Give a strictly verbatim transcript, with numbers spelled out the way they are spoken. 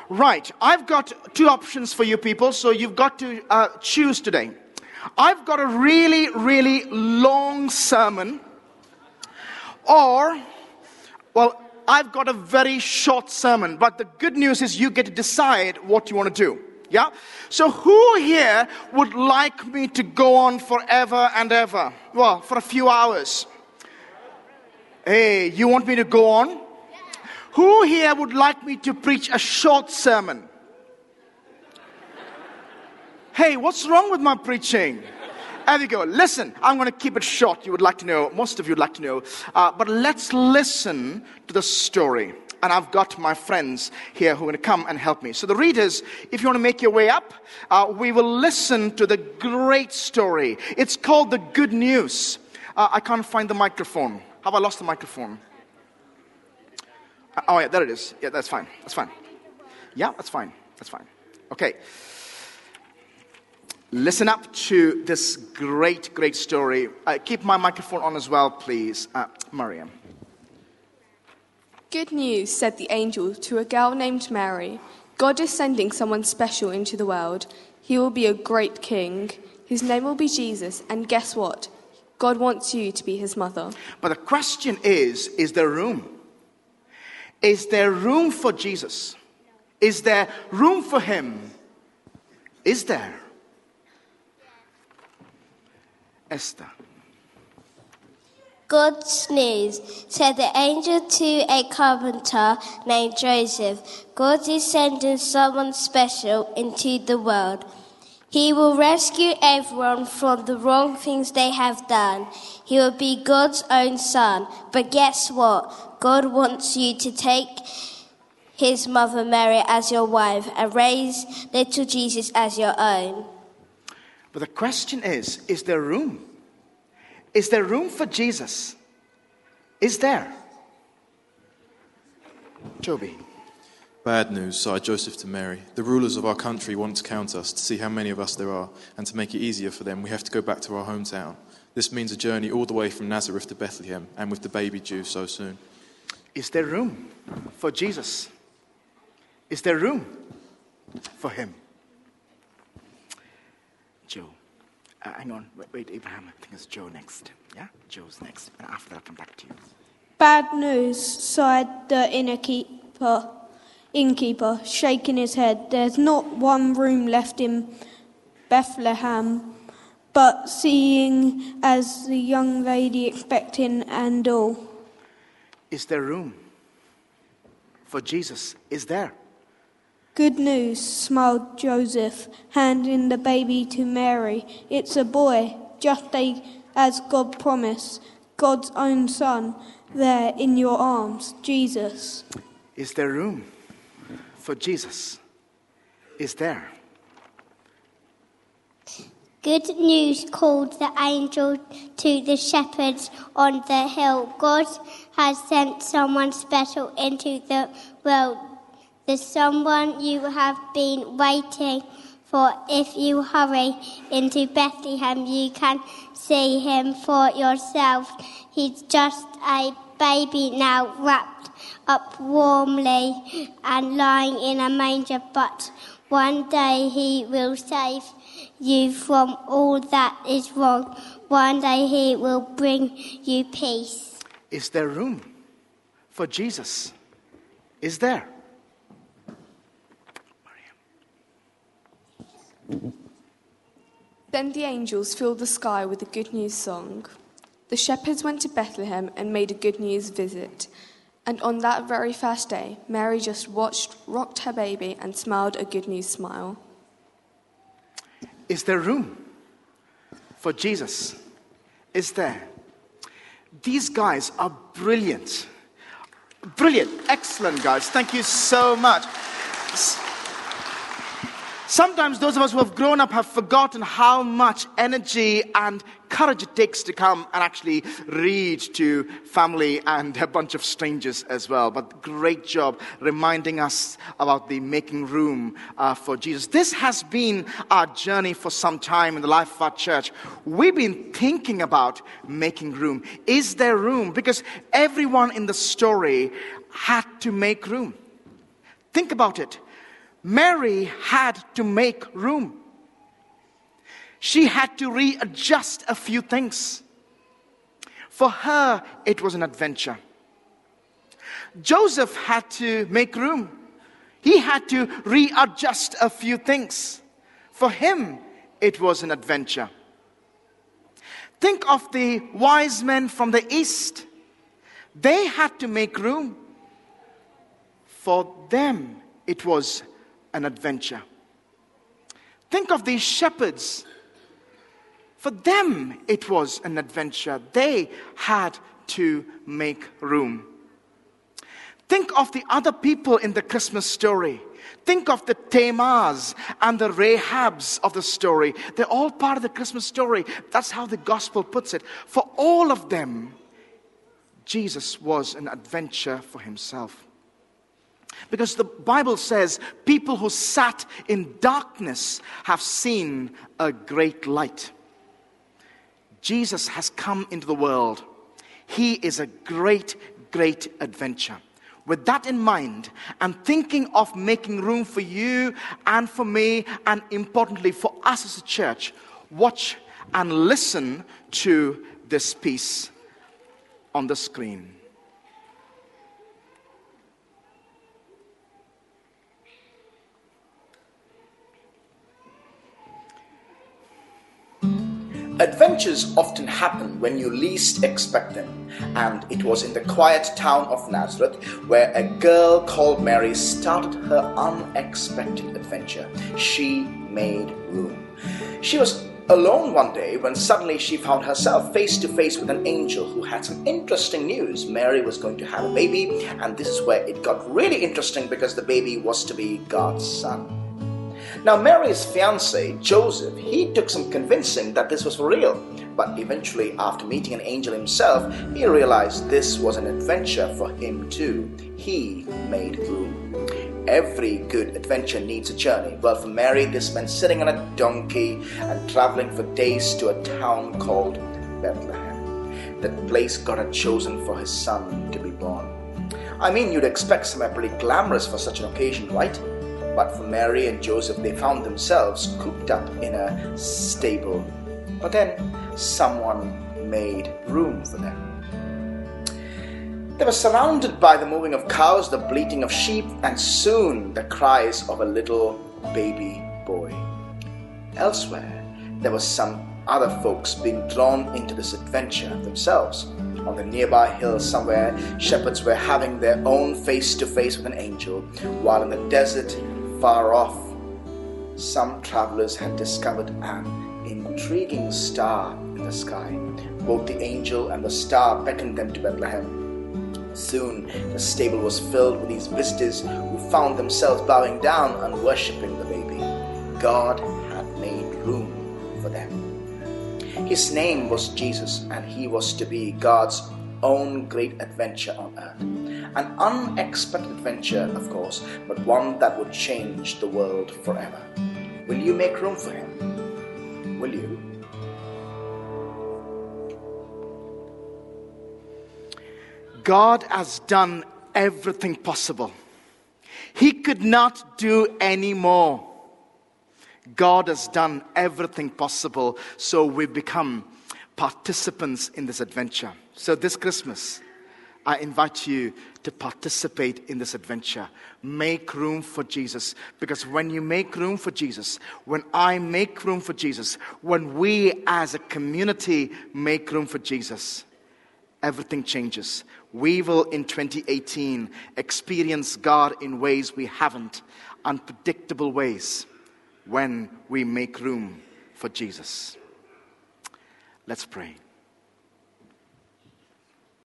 Right, I've got two options for you people, so you've got to uh, choose today. I've got a really, really long sermon, or, well, I've got a very short sermon, but the good news is you get to decide what you want to do. Yeah? So who here would like me to go on forever and ever? Well, for a few hours. Hey, you want me to go on? Who here would like me to preach a short sermon? Hey, what's wrong with my preaching? There we go. Listen, I'm going to keep it short. You would like to know, most of you would like to know. Uh, but let's listen to the story. And I've got my friends here who are going to come and help me. So the readers, if you want to make your way up, uh, we will listen to the great story. It's called The Good News. Uh, I can't find the microphone. Have I lost the microphone? Uh, oh, yeah, there it is. Yeah, that's fine. That's fine. Yeah, that's fine. That's fine. Okay. Listen up to this great, great story. Uh, keep my microphone on as well, please. Uh, Mariam. Good news, said the angel to a girl named Mary. God is sending someone special into the world. He will be a great king. His name will be Jesus. And guess what? God wants you to be his mother. But the question is, is there room? Is there room for Jesus? Is there room for him? Is there? Esther. Good news, said the angel to a carpenter named Joseph. God is sending someone special into the world. He will rescue everyone from the wrong things they have done. He will be God's own son. But guess what? God wants you to take his mother Mary as your wife and raise little Jesus as your own. But the question is, is there room? Is there room for Jesus? Is there? Toby. Bad news, sighed Joseph to Mary. The rulers of our country want to count us to see how many of us there are, and to make it easier for them, we have to go back to our hometown. This means a journey all the way from Nazareth to Bethlehem, and with the baby due so soon. Is there room for Jesus? Is there room for him? Joe. Uh, hang on, wait, wait, Abraham, I think it's Joe next. Yeah? Joe's next, and after that I'll come back to you. Bad news, sighed the innkeeper, innkeeper, shaking his head. There's not one room left in Bethlehem, but seeing as the young lady expecting and all. Is there room for Jesus? Is there? Good news, smiled Joseph, handing the baby to Mary. It's a boy, just as God promised, God's own son, there in your arms, Jesus. Is there room for Jesus? Is there? Good news, called the angel to the shepherds on the hill. God has sent someone special into the world. The someone you have been waiting for. If you hurry into Bethlehem, you can see him for yourself. He's just a baby now, wrapped up warmly and lying in a manger. But one day he will save you from all that is wrong. One day he will bring you peace. Is there room for Jesus? Is there? Then the angels filled the sky with a good news song. The shepherds went to Bethlehem and made a good news visit. And on that very first day, Mary just watched, rocked her baby and smiled a good news smile. Is there room for Jesus? Is there? These guys are brilliant. Brilliant. Excellent, guys. Thank you so much. Sometimes those of us who have grown up have forgotten how much energy and courage it takes to come and actually read to family and a bunch of strangers as well. But great job reminding us about the making room uh, for Jesus. This has been our journey for some time in the life of our church. We've been thinking about making room. Is there room? Because everyone in the story had to make room. Think about it. Mary had to make room. She had to readjust a few things. For her, it was an adventure. Joseph had to make room. He had to readjust a few things. For him, it was an adventure. Think of the wise men from the east. They had to make room. For them, it was an adventure. Think of these shepherds. For them, it was an adventure. They had to make room. Think of the other people in the Christmas story. Think of the Tamars and the Rahabs of the story. They're all part of the Christmas story. That's how the gospel puts it. For all of them, Jesus was an adventure for himself. Because the Bible says, people who sat in darkness have seen a great light. Jesus has come into the world. He is a great, great adventure. With that in mind, I'm thinking of making room for you and for me, and importantly for us as a church. Watch and listen to this piece on the screen. Adventures often happen when you least expect them, and it was in the quiet town of Nazareth where a girl called Mary started her unexpected adventure. She made room. She was alone one day when suddenly she found herself face to face with an angel who had some interesting news. Mary was going to have a baby, and this is where it got really interesting because the baby was to be God's son. Now, Mary's fiancé, Joseph, he took some convincing that this was for real. But eventually, after meeting an angel himself, he realized this was an adventure for him too. He made room. Every good adventure needs a journey. Well, for Mary, this meant sitting on a donkey and traveling for days to a town called Bethlehem, that place God had chosen for his son to be born. I mean, you'd expect somewhere pretty glamorous for such an occasion, right? But for Mary and Joseph, they found themselves cooped up in a stable. But then someone made room for them. They were surrounded by the moving of cows, the bleating of sheep, and soon the cries of a little baby boy. Elsewhere, there were some other folks being drawn into this adventure themselves. On the nearby hill somewhere, shepherds were having their own face-to-face with an angel, while in the desert, far off, some travelers had discovered an intriguing star in the sky. Both the angel and the star beckoned them to Bethlehem. Soon, the stable was filled with these visitors who found themselves bowing down and worshipping the baby. God had made room for them. His name was Jesus, and he was to be God's own great adventure on earth. An unexpected adventure, of course, but one that would change the world forever. Will you make room for him? Will you? God has done everything possible. He could not do any more. God has done everything possible, so we become participants in this adventure. So this Christmas, I invite you to participate in this adventure. Make room for Jesus. Because when you make room for Jesus, when I make room for Jesus, when we as a community make room for Jesus, everything changes. We will in twenty eighteen experience God in ways we haven't, unpredictable ways, when we make room for Jesus. Let's pray.